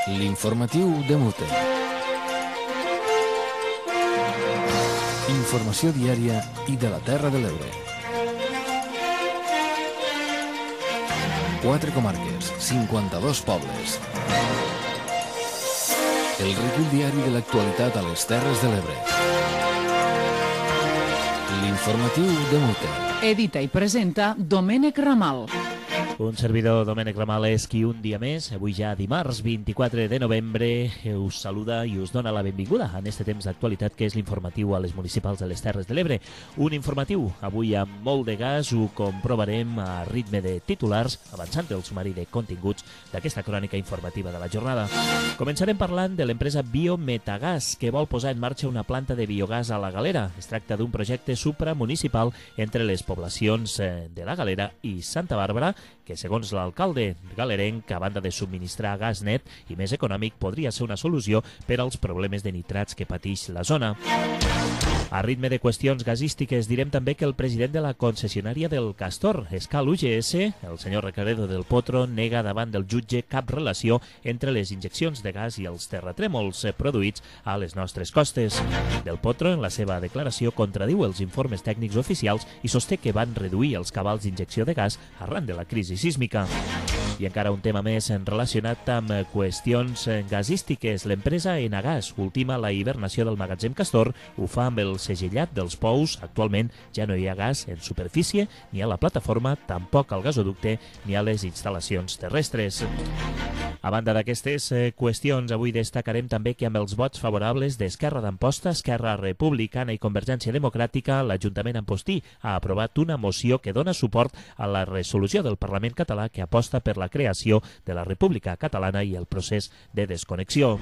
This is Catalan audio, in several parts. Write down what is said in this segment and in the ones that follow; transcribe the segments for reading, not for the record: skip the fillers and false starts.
L'informatiu de Mute. Informació diària i de la Terra de l'Ebre. 4 comarques, 52 pobles. El recull diari de l'actualitat a les Terres de l'Ebre. L'informatiu de Mute. Edita i presenta Domènec Ramal. Un servidor, Domènec Ramal, és qui un dia més, avui ja dimarts 24 de novembre, us saluda i us dona la benvinguda en este temps d'actualitat que és l'informatiu a les municipals de les Terres de l'Ebre. Un informatiu, avui amb molt de gas, ho comprovarem a ritme de titulars, avançant el sumari de continguts d'aquesta crònica informativa de la jornada. Començarem parlant de l'empresa Biometagàs, que vol posar en marxa una planta de biogàs a la Galera. Es tracta d'un projecte supramunicipal entre les poblacions de la Galera i Santa Bàrbara, que segons l'alcalde galerenc, a banda de subministrar gas net i més econòmic, podria ser una solució per als problemes de nitrats que pateix la zona. A ritme de qüestions gasístiques, direm també que el president de la concessionària del Castor, Escal UGS, el senyor Recaredo del Potro, nega davant del jutge cap relació entre les injeccions de gas i els terratrèmols produïts a les nostres costes. Del Potro, en la seva declaració, contradiu els informes tècnics oficials i sosté que van reduir els cabals d'injecció de gas arran de la crisi sísmica. I encara un tema més relacionat amb qüestions gasístiques. L'empresa Enagas ultima la hibernació del magatzem Castor, ho fa amb el segellat dels pous. Actualment ja no hi ha gas en superfície, ni a la plataforma, tampoc al gasoducte, ni a les instal·lacions terrestres. A banda d'aquestes qüestions, avui destacarem també que amb els vots favorables d'Esquerra d'Amposta, Esquerra Republicana i Convergència Democràtica, l'Ajuntament Ampostí ha aprovat una moció que dona suport a la resolució del Parlament català que aposta per la creació de la República Catalana i el procés de desconnexió.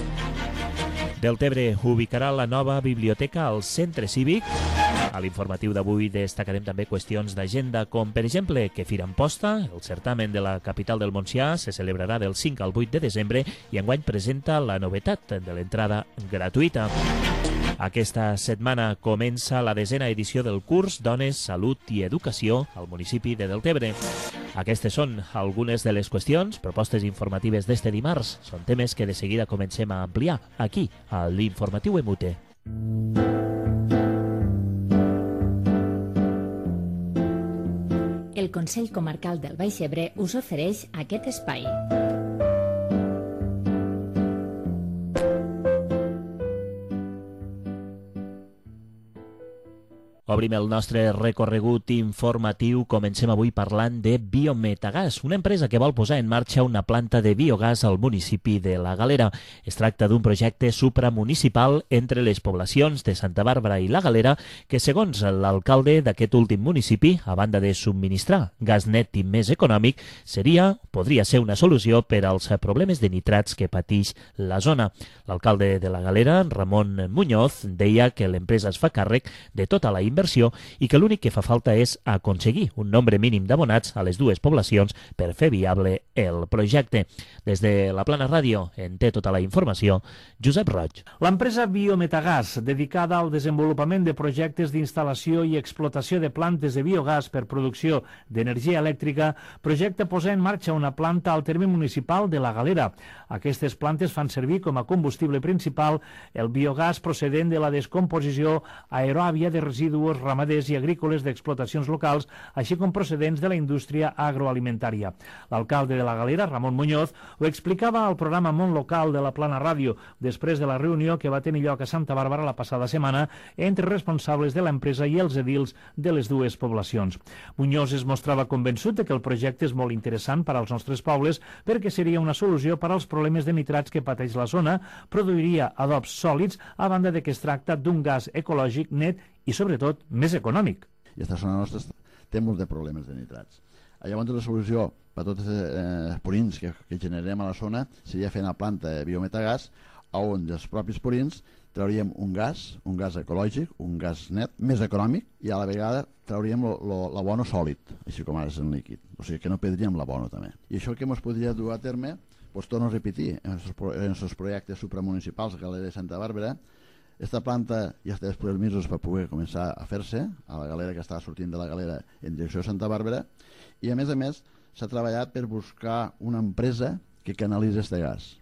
Deltebre ubicarà la nova biblioteca al centre cívic. A l'informatiu d'avui destacarem també qüestions d'agenda, com per exemple que Fira Amposta, el certamen de la capital del Montsià, se celebrarà del 5 al 8 de desembre i enguany presenta la novetat de l'entrada gratuïta. Aquesta setmana comença la 10a edició del curs Dones, Salut i Educació al municipi de Deltebre. Aquestes són algunes de les qüestions, propostes informatives d'este dimarts. Són temes que de seguida comencem a ampliar aquí, a l'Informatiu Emute. El Consell Comarcal del Baix Ebre us ofereix aquest espai. Obrim el nostre recorregut informatiu. Comencem avui parlant de Biometagàs, una empresa que vol posar en marxa una planta de biogàs al municipi de la Galera. Es tracta d'un projecte supramunicipal entre les poblacions de Santa Bàrbara i la Galera que, segons l'alcalde d'aquest últim municipi, a banda de subministrar gas net i més econòmic, podria ser una solució per als problemes de nitrats que pateix la zona. L'alcalde de la Galera, Ramon Muñoz, deia que l'empresa es fa càrrec de tota la inversió i que l'únic que fa falta és aconseguir un nombre mínim d'abonats a les dues poblacions per fer viable el projecte. Des de la Plana Ràdio en té tota la informació Josep Roig. L'empresa Biometagàs, dedicada al desenvolupament de projectes d'instal·lació i explotació de plantes de biogàs per producció d'energia elèctrica, projecta posar en marxa una planta al terme municipal de la Galera. Aquestes plantes fan servir com a combustible principal el biogàs procedent de la descomposició aeròbia de residus ramaders i agrícoles d'explotacions locals, així com procedents de la indústria agroalimentària. L'alcalde de la Galera, Ramon Muñoz, ho explicava al programa Món Local de la Plana Ràdio després de la reunió que va tenir lloc a Santa Bàrbara la passada setmana entre responsables de l'empresa i els edils de les dues poblacions. Muñoz es mostrava convençut de que el projecte és molt interessant per als nostres pobles perquè seria una solució per als problemes de nitrats que pateix la zona, produiria adobs sòlids, a banda de que es tracta d'un gas ecològic net i, sobretot, més econòmic. I aquesta zona nostra té molts de problemes de nitrats. Llavors, la solució per a tots els purins que generem a la zona seria fer una planta de biometagàs on dels propis purins trauríem un gas ecològic, un gas net, més econòmic, i a la vegada trauríem l'abono sòlid, així com ara és en líquid. O sigui que no perdríem l'abono també. I això que ens podria dur a terme, torno a repetir, en els projectes supramunicipals a Galera de Santa Bàrbara. Esta planta ja està dels permisos per poder començar a fer-se a la galera que està sortint de la Galera en direcció a Santa Bàrbara, i a més s'ha treballat per buscar una empresa que canalitza este gas.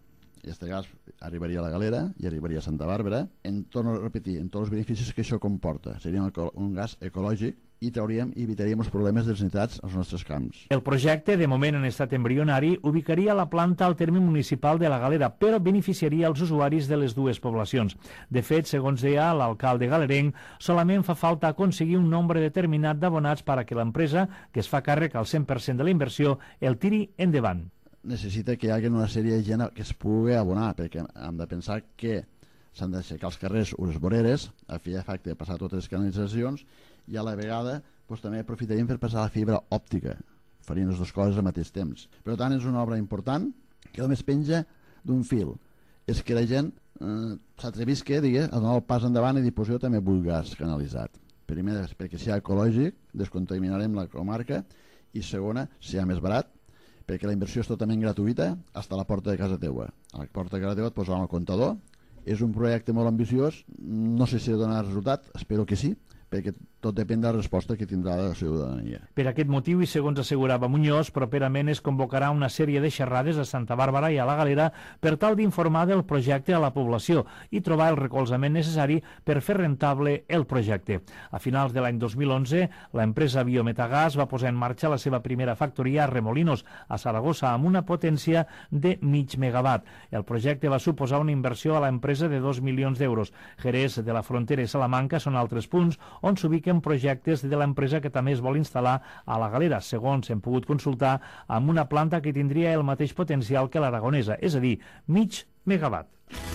Este gas arribaria a la Galera i arribaria a Santa Bàrbara. Torno a repetir, en tots els beneficis que això comporta. Seria un gas ecològic i evitaríem els problemes dels nitrats als nostres camps. El projecte, de moment en estat embrionari, ubicaria la planta al terme municipal de la Galera, però beneficiaria els usuaris de les dues poblacions. De fet, segons deia l'alcalde galerenc, solament fa falta aconseguir un nombre determinat d'abonats perquè l'empresa, que es fa càrrec al 100% de la inversió, el tiri endavant. Necessita que hi hagi una sèrie de gent que es pugui abonar, perquè hem de pensar que s'han d'aixecar els carrers o les voreres, a fi i efecte de passar totes les canalitzacions, i a la vegada també aprofitaríem per passar la fibra òptica. Farien les dues coses al mateix temps. Per tant, és una obra important que només penja d'un fil. És que la gent s'atrevisca a donar el pas endavant i dir, pues jo també vull gas canalitzat. Primer, perquè sigui ecològic, descontaminarem la comarca, i segona, sigui més barat, perquè la inversió és totalment gratuïta fins a la porta de casa teua. A la porta de casa teua et posarà el comptador. És un projecte molt ambiciós, no sé si donarà resultat, espero que sí, perquè tot depèn de la resposta que tindrà la ciutadania. Per aquest motiu, i segons assegurava Muñoz, properament es convocarà una sèrie de xerrades a Santa Bàrbara i a la Galera per tal d'informar del projecte a la població i trobar el recolzament necessari per fer rentable el projecte. A finals de l'any 2011, l'empresa Biometagàs va posar en marxa la seva primera factoria a Remolinos, a Saragossa, amb una potència de 0,5 megawatt. El projecte va suposar una inversió a l'empresa de 2 milions d'euros. Jerez de la Frontera i Salamanca són altres punts on s'ubiquen projectes de l'empresa que també es vol instal·lar a la Galera, segons hem pogut consultar, amb una planta que tindria el mateix potencial que l'aragonesa, és a dir, 0,5 megawatt.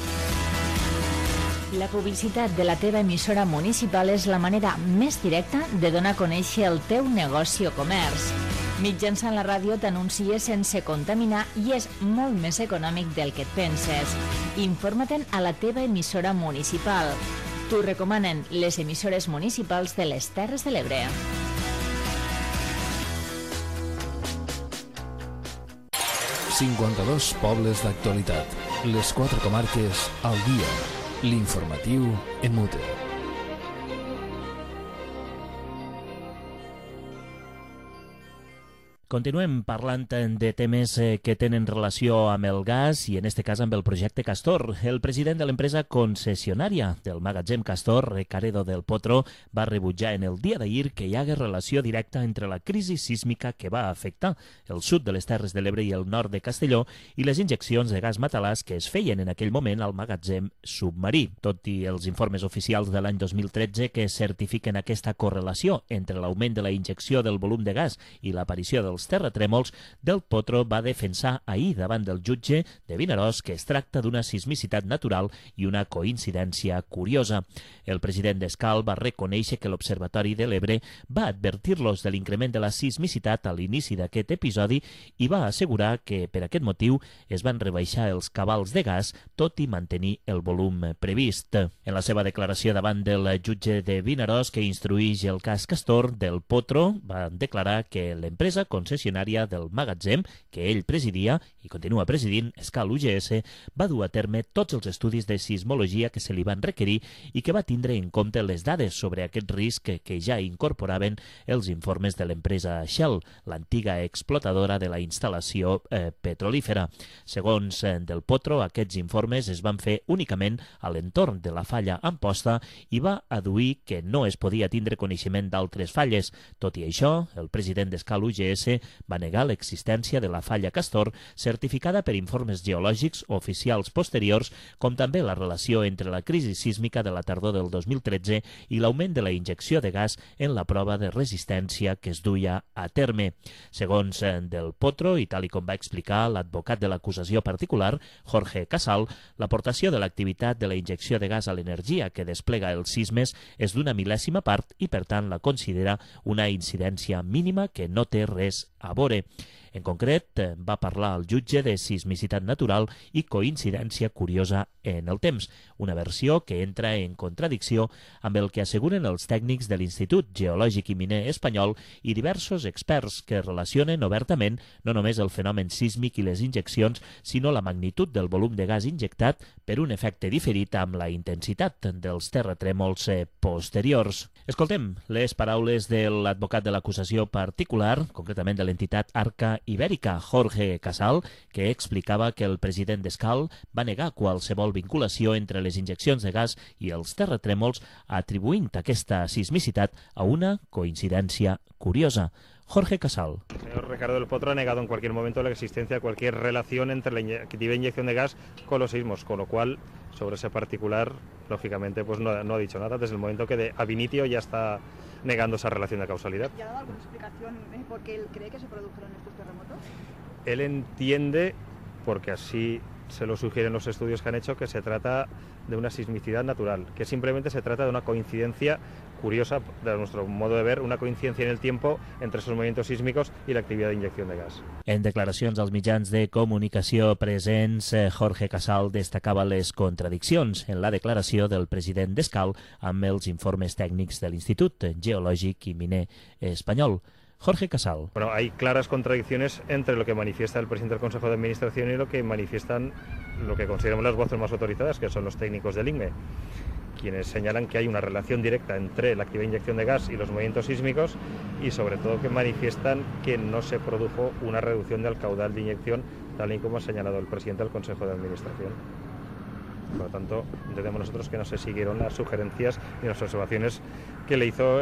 La publicitat de la teva emissora municipal és la manera més directa de donar a conèixer el teu negoci o comerç. Mitjançant la ràdio t'anuncies sense contaminar i és molt més econòmic del que et penses. Informa-te'n a la teva emissora municipal. T'ho recomanen les emissores municipals de les Terres de l'Ebre. ...52 pobles d'actualitat. Les 4 comarques al dia. L'informatiu en Mute. Continuem parlant de temes que tenen relació amb el gas i en este cas amb el projecte Castor. El president de l'empresa concessionària del magatzem Castor, Caredo del Potro, va rebutjar en el dia d'ahir que hi hagués relació directa entre la crisi sísmica que va afectar el sud de les Terres de l'Ebre i el nord de Castelló i les injeccions de gas matalàs que es feien en aquell moment al magatzem submarí. Tot i els informes oficials de l'any 2013 que certifiquen aquesta correlació entre l'augment de la injecció del volum de gas i l'aparició dels terratrèmols, Del Potro va defensar ahir davant del jutge de Vinaròs que es tracta d'una sismicitat natural i una coincidència curiosa. El president d'Escal va reconèixer que l'Observatori de l'Ebre va advertir-los de l'increment de la sismicitat a l'inici d'aquest episodi i va assegurar que per aquest motiu es van rebaixar els cabals de gas tot i mantenir el volum previst. En la seva declaració davant del jutge de Vinaròs que instruïx el cas Castor, Del Potro va declarar que l'empresa concessionària del magatzem que ell presidia i continua presidint, Escal UGS, va dur a terme tots els estudis de sismologia que se li van requerir i que va tindre en compte les dades sobre aquest risc que ja incorporaven els informes de l'empresa Shell, l'antiga explotadora de la instal·lació petrolífera. Segons Del Potro, aquests informes es van fer únicament a l'entorn de la falla Amposta i va adduir que no es podia tindre coneixement d'altres falles. Tot i això, el president d'Escal UGS va negar l'existència de la falla Castor, certificada per informes geològics oficials posteriors, com també la relació entre la crisi sísmica de la tardor del 2013 i l'augment de la injecció de gas en la prova de resistència que es duia a terme. Segons Del Potro, i tal com va explicar l'advocat de l'acusació particular, Jorge Casal, l'aportació de l'activitat de la injecció de gas a l'energia que desplega els sismes és d'una mil·lèsima part i, per tant, la considera una incidència mínima que no té res a veure. En concret, va parlar el jutge de sismicitat natural i coincidència curiosa en el temps, una versió que entra en contradicció amb el que asseguren els tècnics de l'Institut Geològic i Miner Espanyol i diversos experts que relacionen obertament no només el fenomen sísmic i les injeccions, sinó la magnitud del volum de gas injectat per un efecte diferit amb la intensitat dels terratrèmols posteriors. Escoltem les paraules de l'advocat de l'acusació particular, concretament de l'entitat Arca Ibèrica, Jorge Casal, que explicava que el president d'Escal va negar qualsevol vinculació entre les injeccions de gas i els terratrèmols, atribuint aquesta sismicitat a una coincidència curiosa. Jorge Casal. El señor Ricardo del Potro ha negado en cualquier momento la existencia de cualquier relación entre la inyección de gas con los sismos, con lo cual, sobre ese particular, lógicamente, pues no ha dicho nada, desde el momento que de ab initio ya está negando esa relación de causalidad. ¿Y ha dado alguna explicación por qué él cree que se produjeron estos terremotos? Él entiende, porque así se lo sugieren los estudios que han hecho, que se trata de una sismicidad natural, que simplemente se trata de una coincidencia curiosa, de nuestro modo de ver, una coincidencia en el tiempo entre esos movimientos sísmicos y la actividad de inyección de gas. En declaracions als mitjans de comunicació presents, Jorge Casal destacava les contradiccions en la declaració del president d'Escal amb els informes tècnics de l'Institut Geològic i Miner Espanyol. Jorge Casal. Bueno, hay claras contradicciones entre lo que manifiesta el presidente del Consejo de Administración y lo que manifiestan lo que consideramos las voces más autorizadas, que son los técnicos del INME, quienes señalan que hay una relación directa entre la actividad de inyección de gas y los movimientos sísmicos y sobre todo que manifiestan que no se produjo una reducción del caudal de inyección, tal y como ha señalado el presidente del Consejo de Administración. Por lo tanto, entendemos nosotros que no se siguieron las sugerencias ni las observaciones que le hizo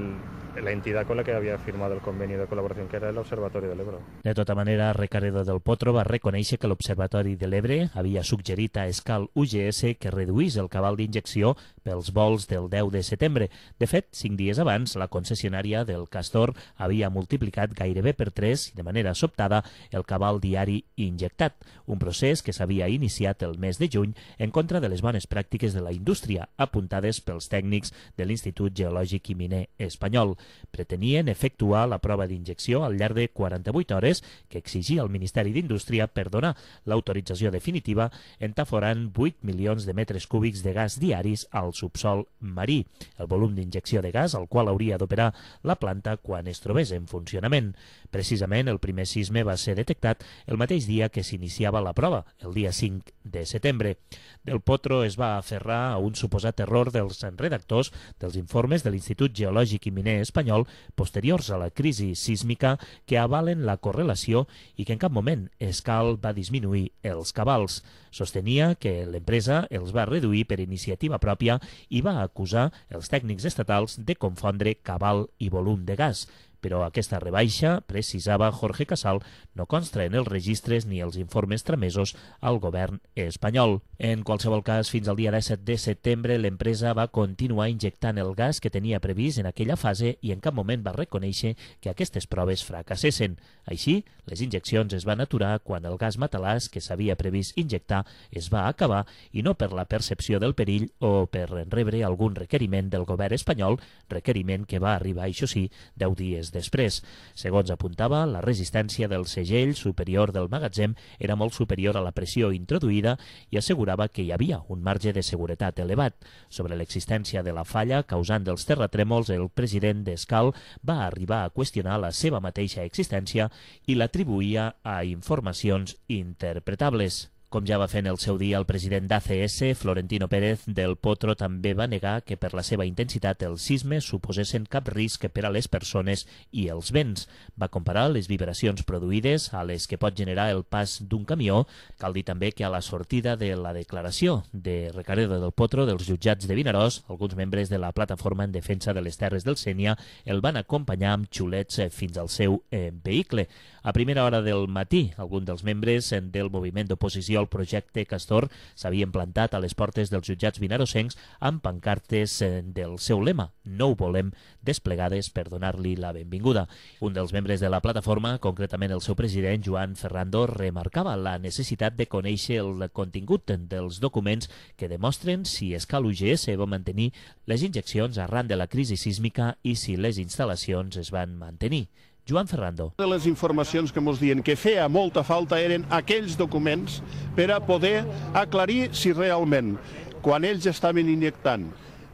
la entidad con la que había firmado el convenio de col·laboració, que era el Observatori de l'Ebre. De tota manera, Ricardo del Potro va reconèixer que l'Observatori de l'Ebre havia suggerit a Escal UGS que reduís el cabal d'injecció pels vols del 10 de setembre. De fet, 5 dies abans, la concessionària del Castor havia multiplicat gairebé per 3, de manera sobtada, el cabal diari injectat, un procés que s'havia iniciat el mes de juny en contra de les bones pràctiques de la indústria, apuntades pels tècnics de l'Institut Geològic i Miner Espanyol. Pretenien efectuar la prova d'injecció al llarg de 48 hores que exigia el Ministeri d'Indústria per donar l'autorització definitiva, entaforant 8 milions de metres cúbics de gas diaris al subsol marí, el volum d'injecció de gas al qual hauria d'operar la planta quan es trobés en funcionament. Precisament, el primer sisme va ser detectat el mateix dia que s'iniciava la prova, el dia 5 de setembre. Del Potro es va aferrar a un suposat error dels redactors dels informes de l'Institut Geològic i Miner Espanyol posteriors a la crisi sísmica que avalen la correlació i que en cap moment Escal va disminuir els cabals. Sostenia que l'empresa els va reduir per iniciativa pròpia i va acusar els tècnics estatals de confondre cabal i volum de gas. Però aquesta rebaixa, precisava Jorge Casal, no consta en els registres ni els informes tramesos al govern espanyol. En qualsevol cas, fins al dia 17 de setembre, l'empresa va continuar injectant el gas que tenia previst en aquella fase i en cap moment va reconèixer que aquestes proves fracassessin. Així, les injeccions es van aturar quan el gas matalàs que s'havia previst injectar es va acabar i no per la percepció del perill o per rebre algun requeriment del govern espanyol, requeriment que va arribar, això sí, 10 dies després. Segons apuntava, la resistència del segell superior del magatzem era molt superior a la pressió introduïda i assegurava que hi havia un marge de seguretat elevat. Sobre l'existència de la falla causant dels terratrèmols, el president d'Escal va arribar a qüestionar la seva mateixa existència i l'atribuïa a informacions interpretables. Com ja va fer en el seu dia el president d'ACS, Florentino Pérez, del Potro també va negar que per la seva intensitat els sismes suposessin cap risc per a les persones i els béns. Va comparar les vibracions produïdes a les que pot generar el pas d'un camió. Cal dir també que a la sortida de la declaració de Ricardo del Potro dels jutjats de Vinaròs, alguns membres de la plataforma en defensa de les terres del Sénia el van acompanyar amb xulets fins al seu vehicle. A primera hora del matí, alguns dels membres del moviment d'oposició al projecte Castor s'havien plantat a les portes dels jutjats vinarossencs amb pancartes del seu lema, no ho volem, desplegades per donar-li la benvinguda. Un dels membres de la plataforma, concretament el seu president, Joan Ferrando, remarcava la necessitat de conèixer el contingut dels documents que demostren si Escal UGS va mantenir les injeccions arran de la crisi sísmica i si les instal·lacions es van mantenir. Joan Ferrando. De les informacions que ens diuen que feia molta falta eren aquells documents per a poder aclarir si realment, quan ells estaven injectant,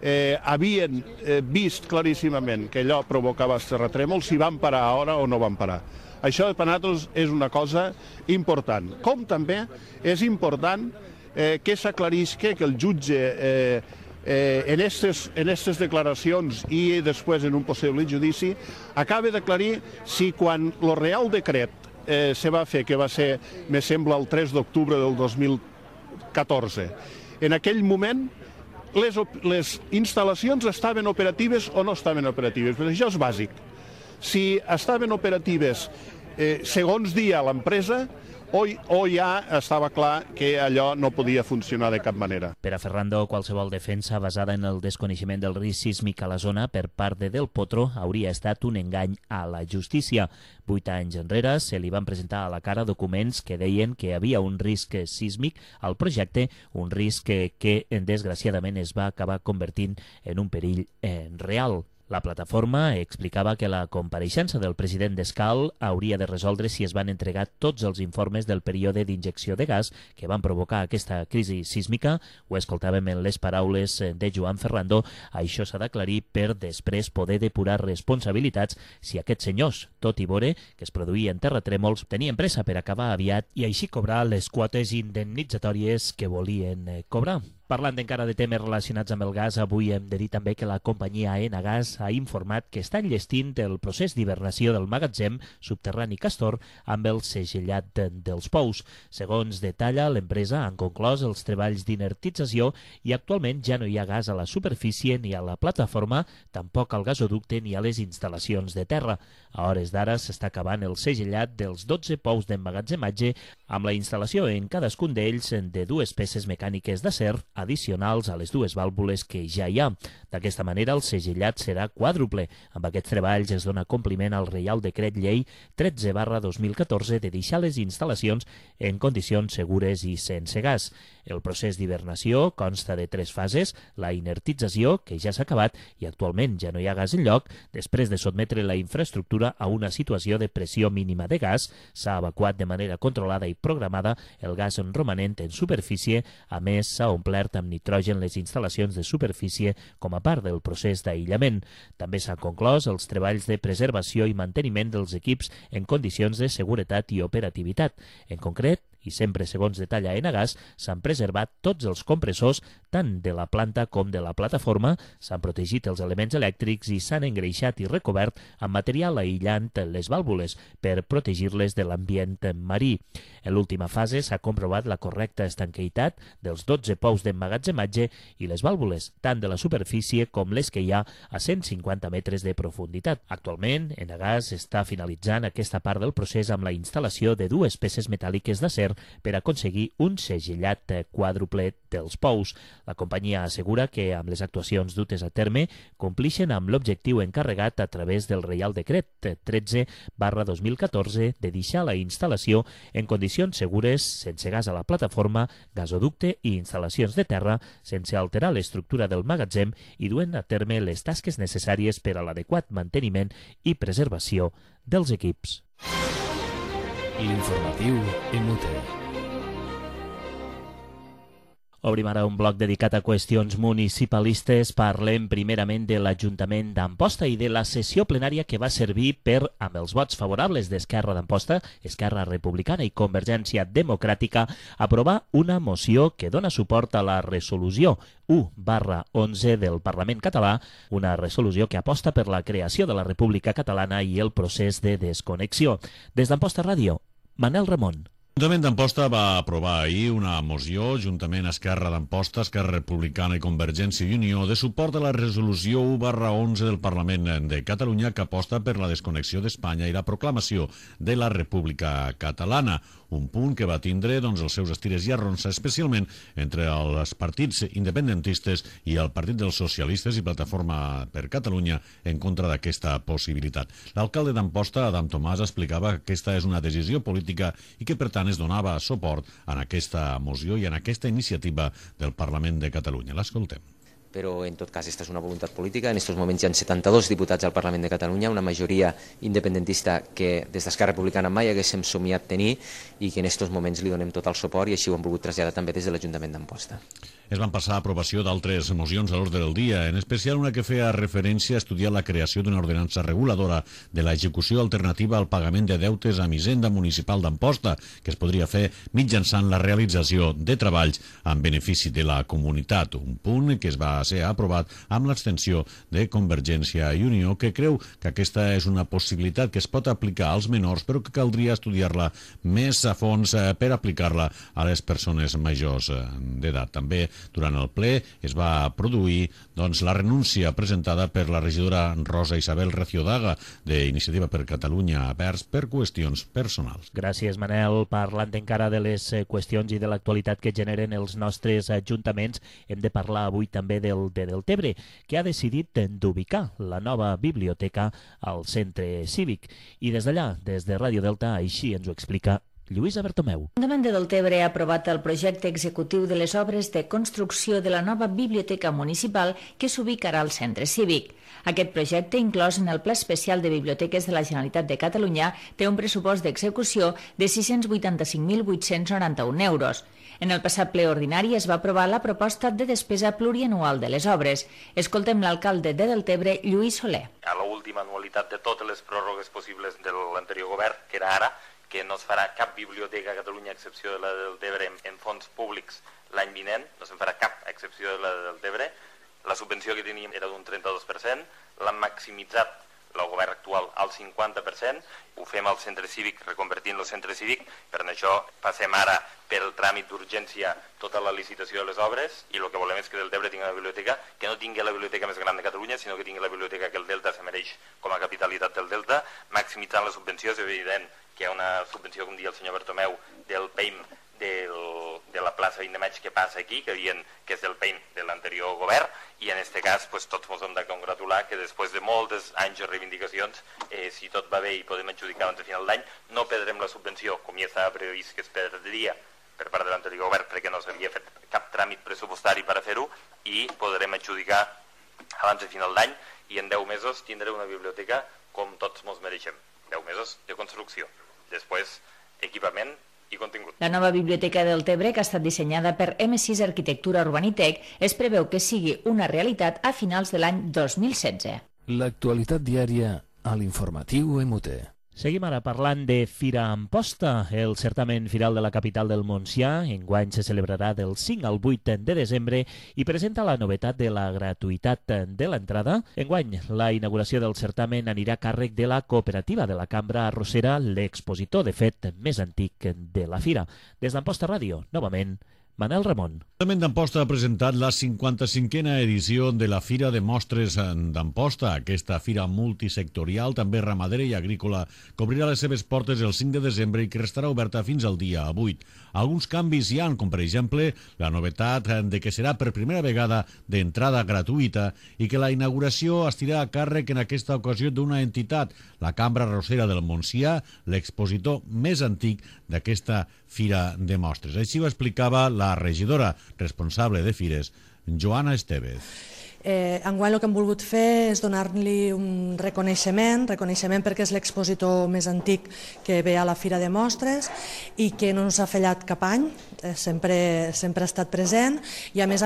havien vist claríssimament que allò provocava els terratrèmols, si van parar ara o no van parar. Això per nosaltres és una cosa important. Com també és important que s'aclarisca, que el jutge en aquestes declaracions i després en un possible judici, acaba d'aclarir si quan el Real Decret se va fer, que va ser, me sembla, el 3 d'octubre del 2014, en aquell moment les instal·lacions estaven operatives o no estaven operatives, però això és bàsic. Si estaven operatives segons dia l'empresa, o ja estava clar que allò no podia funcionar de cap manera. Per a Ferrando, qualsevol defensa basada en el desconeixement del risc sísmic a la zona per part de Del Potro hauria estat un engany a la justícia. 8 anys enrere se li van presentar a la cara documents que deien que hi havia un risc sísmic al projecte, un risc que desgraciadament es va acabar convertint en un perill real. La plataforma explicava que la compareixença del president d'Escal hauria de resoldre si es van entregar tots els informes del període d'injecció de gas que van provocar aquesta crisi sísmica. Ho escoltàvem en les paraules de Joan Ferrando. Això s'ha d'aclarir per després poder depurar responsabilitats si aquests senyors, tot i veure que es produïen terratrèmols, tenien pressa per acabar aviat i així cobrar les quotes indemnitzatòries que volien cobrar. Parlant encara de temes relacionats amb el gas, avui hem de dir també que la companyia Enagás ha informat que està enllestint el procés d'hibernació del magatzem subterrani Castor amb el segellat dels pous. Segons detalla, l'empresa han conclòs els treballs d'inertització i actualment ja no hi ha gas a la superfície ni a la plataforma, tampoc al gasoducte ni a les instal·lacions de terra. A hores d'ara s'està acabant el segellat dels 12 pous d'emmagatzematge amb la instal·lació en cadascun d'ells de 2 peces mecàniques d'acer addicionals a les 2 vàlvules que ja hi ha. D'aquesta manera, el segellat serà quàdruple. Amb aquests treballs es dona compliment al Reial Decret Llei 13/2014 de deixar les instal·lacions en condicions segures i sense gas. El procés d'hibernació consta de 3 fases: la inertització, que ja s'ha acabat i actualment ja no hi ha gas enlloc. Després de sotmetre la infraestructura a una situació de pressió mínima de gas, s'ha evacuat de manera controlada i programada el gas romanent en superfície. A més, s'ha omplert amb nitrogen les instal·lacions de superfície com a part del procés d'aïllament. També s'han conclòs els treballs de preservació i manteniment dels equips en condicions de seguretat i operativitat. En concret, i sempre segons detalla Enagás, s'han preservat tots els compressors tant de la planta com de la plataforma, s'han protegit els elements elèctrics i s'han engreixat i recobert amb material aïllant les vàlvules per protegir-les de l'ambient marí. En l'última fase s'ha comprovat la correcta estanqueitat dels 12 pous d'emmagatzematge i les vàlvules, tant de la superfície com les que hi ha a 150 metres de profunditat. Actualment, Enagás està finalitzant aquesta part del procés amb la instal·lació de 2 peces metàl·liques d'acer per aconseguir un segellat quàdruple dels pous. La companyia assegura que amb les actuacions dutes a terme complixen amb l'objectiu encarregat a través del Reial Decret 13/2014 de deixar la instal·lació en condicions segures, sense gas a la plataforma, gasoducte i instal·lacions de terra, sense alterar l'estructura del magatzem i duent a terme les tasques necessàries per a l'adequat manteniment i preservació dels equips. L'informatiu MUTE. Obrim ara un bloc dedicat a qüestions municipalistes. Parlem primerament de l'Ajuntament d'Amposta i de la sessió plenària que va servir per, amb els vots favorables d'Esquerra d'Amposta, Esquerra Republicana i Convergència Democràtica, aprovar una moció que dona suport a la resolució 1/11 del Parlament català, una resolució que aposta per la creació de la República Catalana i el procés de desconnexió. Des d'Amposta Ràdio, Manel Ramon. L'Ajuntament d'Amposta va aprovar ahir una moció, juntament a Esquerra d'Amposta, Esquerra Republicana i Convergència i Unió, de suport a la resolució 1/11 del Parlament de Catalunya que aposta per la desconnexió d'Espanya i la proclamació de la República Catalana. Un punt que va tindre els seus estires i arronsa, especialment entre els partits independentistes i el Partit dels Socialistes i Plataforma per Catalunya en contra d'aquesta possibilitat. L'alcalde d'Amposta, Adam Tomàs, explicava que aquesta és una decisió política i que, per tant, es donava suport en aquesta moció i en aquesta iniciativa del Parlament de Catalunya. L'escoltem. Però en tot cas aquesta és una voluntat política. En aquests moments hi ha 72 diputats al Parlament de Catalunya, una majoria independentista que des d'Esquerra Republicana mai haguéssim somiat tenir i que en aquests moments li donem tot el suport i així ho hem volgut traslladar també des de l'Ajuntament d'Amposta. Es van passar a aprovació d'altres mocions a l'ordre del dia, en especial una que feia referència a estudiar la creació d'una ordenança reguladora de l'execució alternativa al pagament de deutes amb Hisenda Municipal d'Amposta, que es podria fer mitjançant la realització de treballs en benefici de la comunitat. Un punt que es va va ser aprovat amb l'abstenció de Convergència i Unió, que creu que aquesta és una possibilitat que es pot aplicar als menors, però que caldria estudiar-la més a fons per aplicar-la a les persones majors d'edat. També durant el ple es va produir la renúncia presentada per la regidora Rosa Isabel Reciodaga d'Iniciativa per Catalunya Verds per qüestions personals. Gràcies, Manel. Parlant encara de les qüestions i de l'actualitat que generen els nostres ajuntaments, hem de parlar avui també del Deltebre, que ha decidit d'ubicar la nova biblioteca al centre cívic. I des d'allà, des de Ràdio Delta, així ens ho explica Lluïsa Bertomeu. L'Ajuntament de Deltebre ha aprovat el projecte executiu de les obres de construcció de la nova biblioteca municipal que s'ubicarà al centre cívic. Aquest projecte, inclòs en el Pla Especial de Biblioteques de la Generalitat de Catalunya, té un pressupost d'execució de 685.891 euros. En el passat ple ordinari es va aprovar la proposta de despesa plurianual de les obres. Escoltem l'alcalde de Deltebre, Lluís Soler. A l'última anualitat de totes les pròrrogues possibles de l'anterior govern, que era ara, que no es farà cap biblioteca a Catalunya, a excepció de la de Deltebre, en fons públics l'any vinent, no se'n farà cap, a excepció de la de Deltebre. La subvenció que teníem era d'un 32%, l'han maximitzat el govern actual al 50%, ho fem al centre cívic, reconvertint el centre cívic, per això passem ara per el tràmit d'urgència tota la licitació de les obres, i el que volem és que Deltebre tingui una biblioteca que no tingui la biblioteca més gran de Catalunya, sinó que tingui la biblioteca que el Delta se mereix com a capitalitat del Delta, maximitzant la subvenció. És evident que hi ha una subvenció, com dia el senyor Bertomeu, del PEIM de la plaça 20 de maig que passa aquí, que diuen que és del PEIM de l'anterior govern, i en aquest cas tots ens hem de congratular que després de molts anys de reivindicacions, si tot va bé i podem adjudicar abans de final d'any, no perdrem la subvenció, com ja estava previst que es perdria per part de l'anterior govern, perquè no s'havia fet cap tràmit pressupostari per a fer-ho, i podrem adjudicar abans de final d'any, i en 10 mesos tindrem una biblioteca com tots ens mereixem. 10 mesos de construcció. Després, equipament i contingut. La nova biblioteca del Deltebre, que ha estat dissenyada per M6 Arquitectura Urbanitec, es preveu que sigui una realitat a finals de l'any 2016. L'actualitat diària a l'informatiu MUT. Seguim ara parlant de Fira Amposta. El certamen firal de la capital del Montsià enguany se celebrarà del 5 al 8 de desembre i presenta la novetat de la gratuïtat de l'entrada. Enguany, la inauguració del certamen anirà a càrrec de la cooperativa de la Cambra Arrossera, l'expositor, de fet, més antic de la fira. Des d'Amposta Ràdio, novament, Manel Ramon. L'Ajuntament d'Amposta ha presentat la 55a edició de la Fira de Mostres d'Amposta. Aquesta fira multisectorial, també ramadera i agrícola, que obrirà les seves portes el 5 de desembre i que restarà oberta fins al dia 8. Alguns canvis hi ha, com per exemple la novetat de que serà per primera vegada d'entrada gratuïta i que la inauguració estirà a càrrec en aquesta ocasió d'una entitat, la Cambra Arrossera del Montsià, l'expositor més antic d'aquesta Fira de Mostres. Així ho explicava la regidora responsable de Fires, Joana Estevez. Enguany el que hem volgut fer és donar-li un reconeixement perquè és l'expositor més antic que ve a la Fira de Mostres i que no ens ha fallat cap any, sempre ha estat present i a més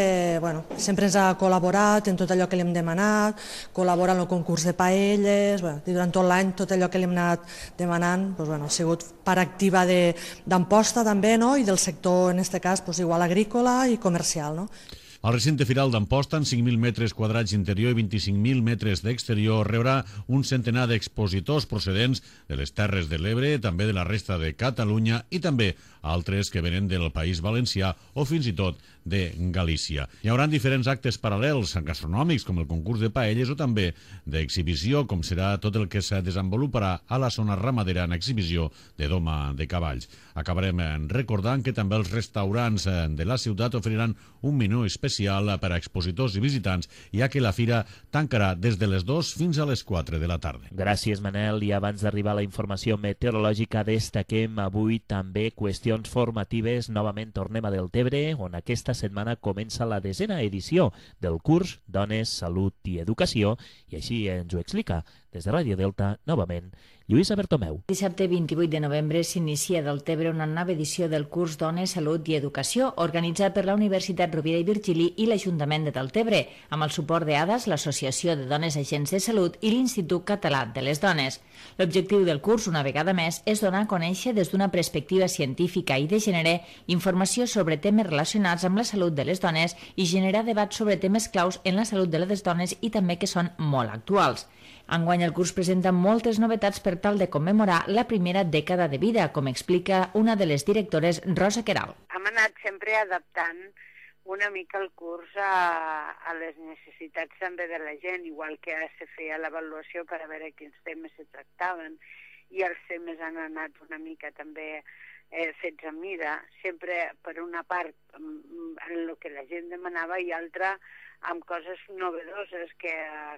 sempre ens ha col·laborat en tot allò que li hem demanat, col·labora en el concurs de paelles, durant tot l'any tot allò que li hem anat demanant ha sigut part activa d'Amposta també i del sector, en aquest cas, igual agrícola i comercial. El recinte firal d'Amposta, amb 5.000 metres quadrats interior i 25.000 metres d'exterior, rebrà un centenar d'expositors procedents de les Terres de l'Ebre, també de la resta de Catalunya i també altres que venen del País Valencià o fins i tot de Galícia. Hi haurà diferents actes paral·lels gastronòmics, com el concurs de paelles, o també d'exhibició, com serà tot el que se desenvoluparà a la zona ramadera en exhibició de doma de cavalls. Acabarem recordant que també els restaurants de la ciutat oferiran un menú especial per a expositors i visitants, ja que la fira tancarà des de les 2 fins a les 4 de la tarda. Gràcies, Manel. I abans d'arribar a la informació meteorològica, destaquem avui també qüestions formatives. Novament tornem a Deltebre, on aquesta setmana comença la 10a edició del curs Dones, Salut i Educació, i així ens ho explica des de Ràdio Delta, novament, Lluïsa Bertomeu. Dissabte 28 de novembre s'inicia del Tebre una nova edició del curs Dones, Salut i Educació, organitzat per la Universitat Rovira i Virgili i l'Ajuntament de Deltebre, amb el suport d'ADAS, l'Associació de Dones Agents de Salut i l'Institut Català de les Dones. L'objectiu del curs, una vegada més, és donar a conèixer des d'una perspectiva científica i de gènere informació sobre temes relacionats amb la salut de les dones i generar debats sobre temes claus en la salut de les dones i també que són molt actuals. Enguany el curs presenta moltes novetats per tal de commemorar la primera dècada de vida, com explica una de les directores, Rosa Queralt. Hem anat sempre adaptant una mica el curs a les necessitats també de la gent, igual que se feia l'avaluació per a veure quins temes se tractaven, i els temes han anat una mica també fets a mida, sempre per una part en el que la gent demanava i altra amb coses novedoses que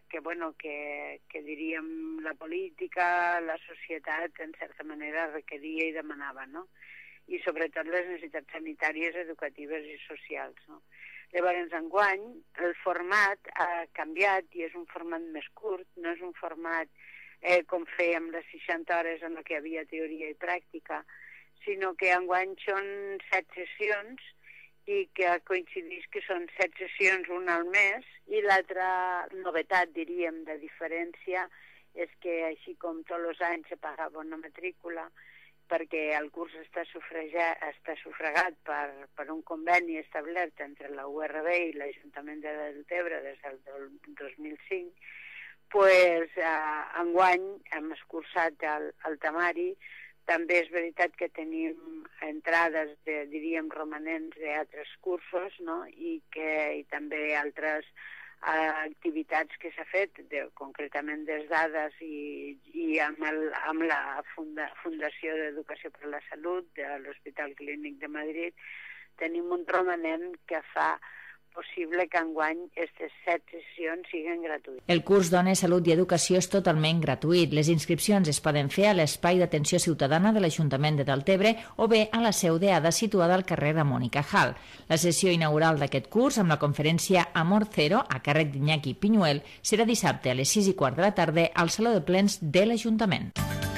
diríem la política, la societat, en certa manera requeria i demanava, no? I sobretot les necessitats sanitàries, educatives i socials, no? Llavors, enguany, el format ha canviat i és un format més curt, no és un format com fèiem les 60 hores en què hi havia teoria i pràctica, sinó que enguany són 7 sessions i que coincideix que són 7 sessions una al mes, i l'altra novetat, diríem, de diferència és que així com tots els anys se pagava una matrícula, perquè el curs està sufragat per un conveni establert entre la URB i l'Ajuntament de Deltebre des del 2005, doncs enguany hem escurçat el temari. També és veritat que tenim entrades, diríem, romanents d'altres cursos, no? I també altres activitats que s'ha fet, concretament des d'ADAS i amb la Fundació d'Educació per la Salut de l'Hospital Clínic de Madrid. Tenim un romanent que fa possible que enguany aquestes 7 sessions siguin gratuïtes. El curs Dones, Salut i Educació és totalment gratuït. Les inscripcions es poden fer a l'Espai d'Atenció Ciutadana de l'Ajuntament de Deltebre o bé a la seu d'ADA situada al carrer Ramon i Cajal. La sessió inaugural d'aquest curs, amb la conferència Amor Cero, a càrrec d'Iñaki Piñuel, serà dissabte a les 6:15 de la tarda al Saló de Plens de l'Ajuntament.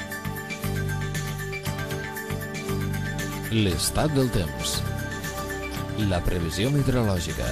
L'estat del temps. La previsió meteorològica.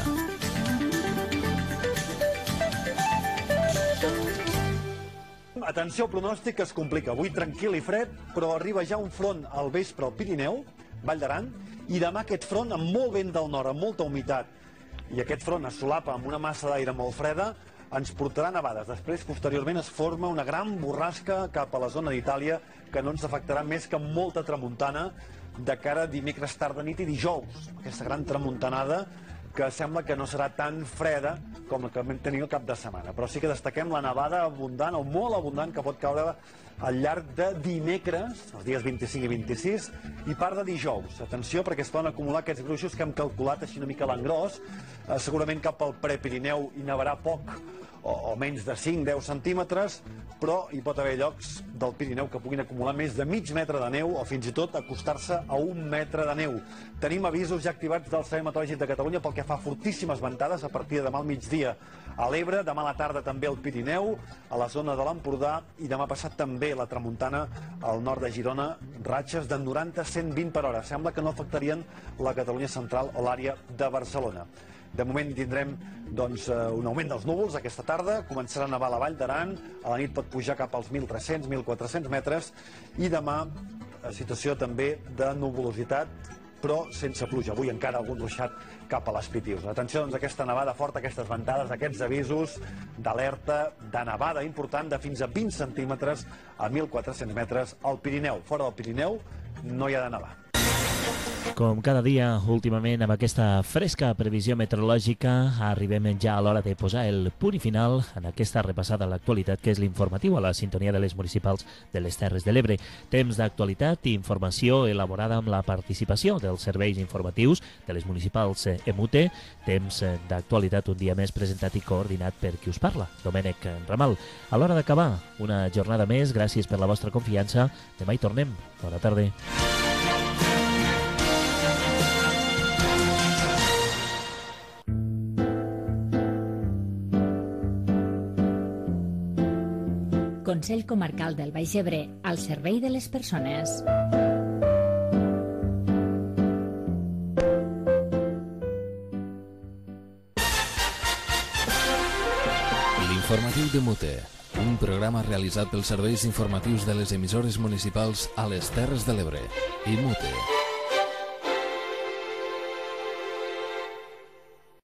Atenció al pronòstic, que es complica. Avui tranquil i fred, però arriba ja un front al vespre al Pirineu, Vall d'Aran, i demà aquest front amb molt vent del nord, amb molta humitat. I aquest front es solapa amb una massa d'aire molt freda, ens portarà nevades. Després, posteriorment, es forma una gran borrasca cap a la zona d'Itàlia que no ens afectarà més que amb molta tramuntana de cara a dimecres tarda nit i dijous. Aquesta gran tramuntanada que sembla que no serà tan freda com la que vam tenir el cap de setmana. Però sí que destaquem la nevada abundant o molt abundant que pot caure al llarg de dimecres, els dies 25 i 26, i part de dijous. Atenció, perquè es poden acumular aquests gruixos que hem calculat així una mica a l'engròs. Segurament cap al Prepirineu hi nevarà poc, o menys de 5-10 centímetres, però hi pot haver llocs del Pirineu que puguin acumular més de mig metre de neu o fins i tot acostar-se a 1 metre de neu. Tenim avisos ja activats del Servei Meteorològic de Catalunya pel que fa a fortíssimes ventades a partir de demà al migdia a l'Ebre, demà a la tarda també al Pirineu, a la zona de l'Empordà, i demà passat també la tramuntana al nord de Girona, ratxes de 90-120 per hora. Sembla que no afectarien la Catalunya central o l'àrea de Barcelona. De moment tindrem un augment dels núvols aquesta tarda, començarà a nevar a la Vall d'Aran, a la nit pot pujar cap als 1.300-1.400 metres, i demà situació també de nuvolositat, però sense pluja. Avui encara algun ruixat cap a les Pitius. Atenció, doncs, a aquesta nevada forta, aquestes ventades, aquests avisos d'alerta de nevada important de fins a 20 centímetres a 1.400 metres al Pirineu. Fora del Pirineu no hi ha de nevar. Com cada dia, últimament, amb aquesta fresca previsió meteorològica, arribem ja a l'hora de posar el punt i final en aquesta repassada a l'actualitat, que és l'informatiu a la sintonia de les municipals de les Terres de l'Ebre. Temps d'actualitat i informació elaborada amb la participació dels serveis informatius de les municipals EMUTE. Temps d'actualitat un dia més presentat i coordinat per qui us parla, Domènec Ramal. A l'hora d'acabar, una jornada més, gràcies per la vostra confiança. Demà hi tornem. Bona tarda. Consell Comarcal del Baix Ebre, al servei de les persones. L'informatiu de Mute, un programa realitzat pels serveis informatius de les emissores municipals a les Terres de l'Ebre i Mute.